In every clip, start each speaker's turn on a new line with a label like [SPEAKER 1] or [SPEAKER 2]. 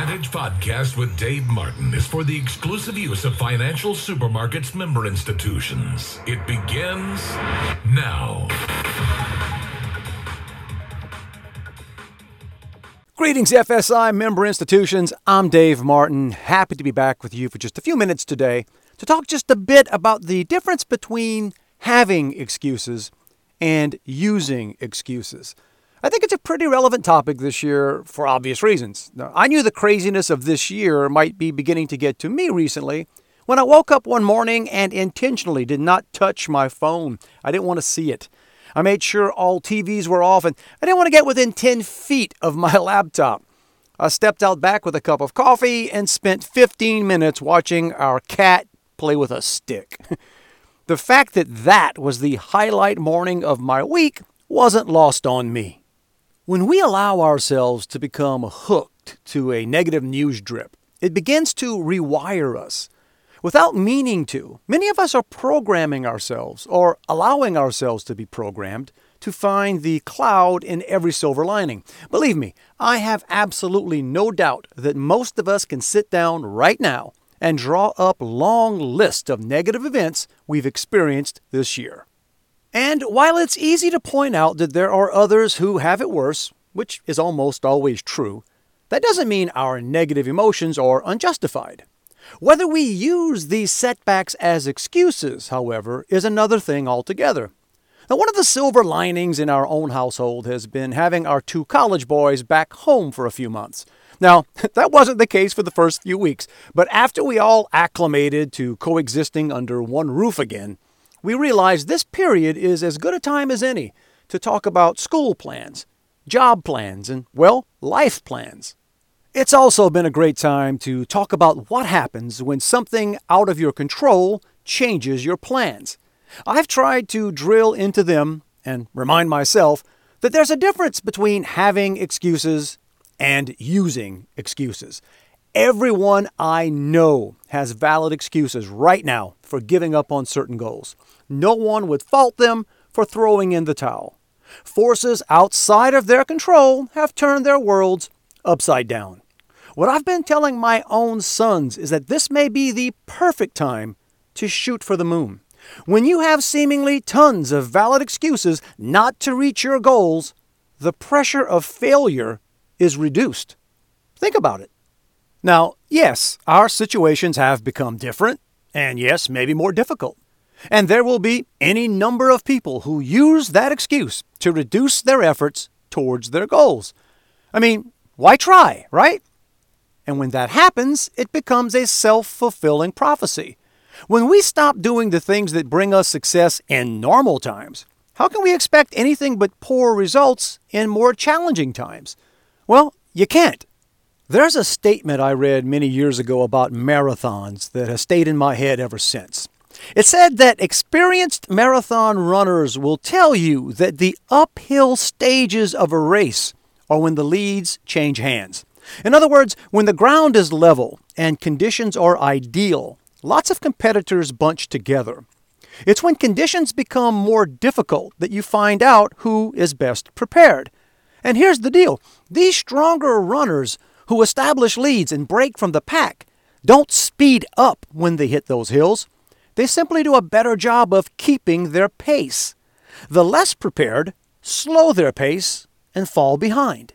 [SPEAKER 1] Advantage podcast with Dave Martin is for the exclusive use of Financial Supermarkets member institutions. It begins now.
[SPEAKER 2] Greetings, FSI member institutions. I'm Dave Martin. Happy to be back with you for just a few minutes today to talk just a bit about the difference between having excuses and using excuses. I think it's a pretty relevant topic this year for obvious reasons. Now, I knew the craziness of this year might be beginning to get to me recently when I woke up one morning and intentionally did not touch my phone. I didn't want to see it. I made sure all TVs were off and I didn't want to get within 10 feet of my laptop. I stepped out back with a cup of coffee and spent 15 minutes watching our cat play with a stick. The fact that was the highlight morning of my week wasn't lost on me. When we allow ourselves to become hooked to a negative news drip, it begins to rewire us. Without meaning to, many of us are programming ourselves or allowing ourselves to be programmed to find the cloud in every silver lining. Believe me, I have absolutely no doubt that most of us can sit down right now and draw up long lists of negative events we've experienced this year. And while it's easy to point out that there are others who have it worse, which is almost always true, that doesn't mean our negative emotions are unjustified. Whether we use these setbacks as excuses, however, is another thing altogether. Now, one of the silver linings in our own household has been having our two college boys back home for a few months. Now, that wasn't the case for the first few weeks, but after we all acclimated to coexisting under one roof again, we realized this period is as good a time as any to talk about school plans, job plans, and, well, life plans. It's also been a great time to talk about what happens when something out of your control changes your plans. I've tried to drill into them and remind myself that there's a difference between having excuses and using excuses. Everyone I know has valid excuses right now for giving up on certain goals. No one would fault them for throwing in the towel. Forces outside of their control have turned their worlds upside down. What I've been telling my own sons is that this may be the perfect time to shoot for the moon. When you have seemingly tons of valid excuses not to reach your goals, the pressure of failure is reduced. Think about it. Now, yes, our situations have become different, and yes, maybe more difficult. And there will be any number of people who use that excuse to reduce their efforts towards their goals. I mean, why try, right? And when that happens, it becomes a self-fulfilling prophecy. When we stop doing the things that bring us success in normal times, how can we expect anything but poor results in more challenging times? Well, you can't. There's a statement I read many years ago about marathons that has stayed in my head ever since. It said that experienced marathon runners will tell you that the uphill stages of a race are when the leads change hands. In other words, when the ground is level and conditions are ideal, lots of competitors bunch together. It's when conditions become more difficult that you find out who is best prepared. And here's the deal. These stronger runners who establish leads and break from the pack don't speed up when they hit those hills. They simply do a better job of keeping their pace. The less prepared slow their pace and fall behind.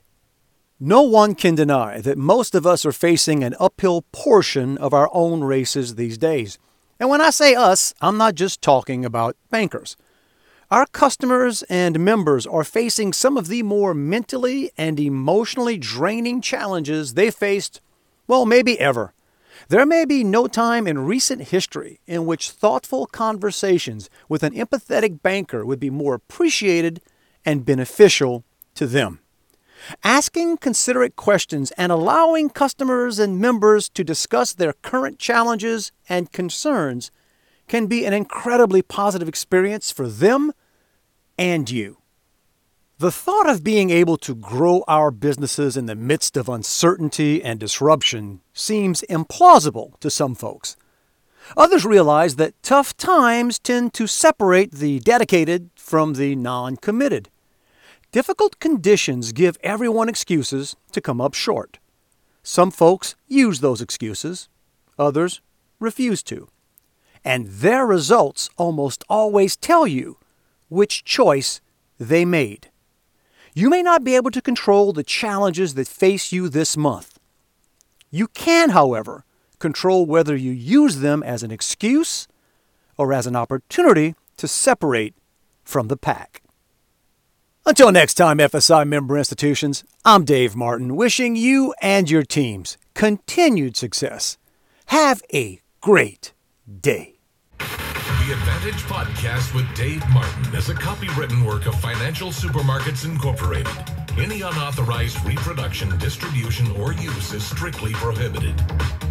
[SPEAKER 2] No one can deny that most of us are facing an uphill portion of our own races these days. And when I say us, I'm not just talking about bankers. Our customers and members are facing some of the more mentally and emotionally draining challenges they faced, well, maybe ever. There may be no time in recent history in which thoughtful conversations with an empathetic banker would be more appreciated and beneficial to them. Asking considerate questions and allowing customers and members to discuss their current challenges and concerns can be an incredibly positive experience for them and you. The thought of being able to grow our businesses in the midst of uncertainty and disruption seems implausible to some folks. Others realize that tough times tend to separate the dedicated from the non-committed. Difficult conditions give everyone excuses to come up short. Some folks use those excuses, others refuse to. And their results almost always tell you which choice they made. You may not be able to control the challenges that face you this month. You can, however, control whether you use them as an excuse or as an opportunity to separate from the pack. Until next time, FSI member institutions, I'm Dave Martin, wishing you and your teams continued success. Have a great day.
[SPEAKER 1] The Advantage Podcast with Dave Martin is a copywritten work of Financial Supermarkets Incorporated. Any unauthorized reproduction, distribution, or use is strictly prohibited.